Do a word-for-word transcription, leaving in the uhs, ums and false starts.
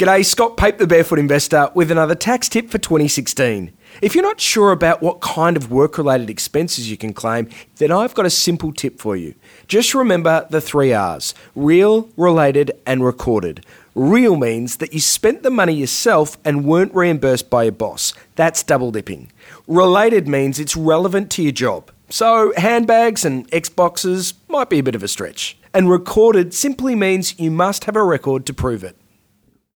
G'day, Scott Pape, the Barefoot Investor, with another tax tip for twenty sixteen. If you're not sure about what kind of work-related expenses you can claim, then I've got a simple tip for you. Just remember the three R's: real, related, and recorded. Real means that you spent the money yourself and weren't reimbursed by your boss. That's double dipping. Related means it's relevant to your job. So handbags and Xboxes might be a bit of a stretch. And recorded simply means you must have a record to prove it.